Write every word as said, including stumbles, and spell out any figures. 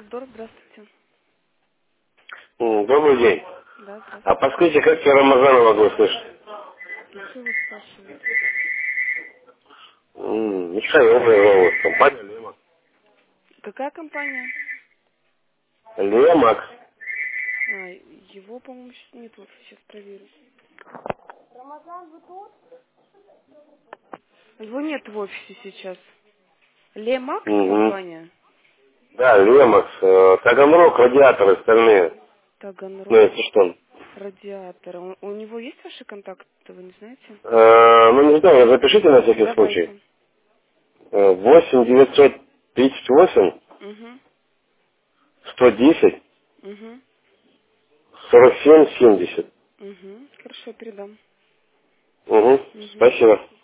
Автодор, здравствуйте. М, Добрый день. Да, А здравствуйте. подскажите, как я Рамазана могу слышать? А что вы спрашиваете? М, Михаил меня зовут, компания Лемак. Какая компания? Лемак. А, его, по-моему, щ- нет в офисе, сейчас проверю. Его нет в офисе сейчас. Лемакс Мгм. компания? Да, Лемакс. э, Таганрог, радиаторы остальные. Ну, Таганрог, это что? радиатор. У, у него есть ваши контакты, вы не знаете? Э, ну, не знаю, запишите на всякий случай. Давайте. Э, восемь девятьсот тридцать восемь Угу, сто десять угу, сорок семь семьдесят. угу. Хорошо, передам. Угу. Угу. Спасибо.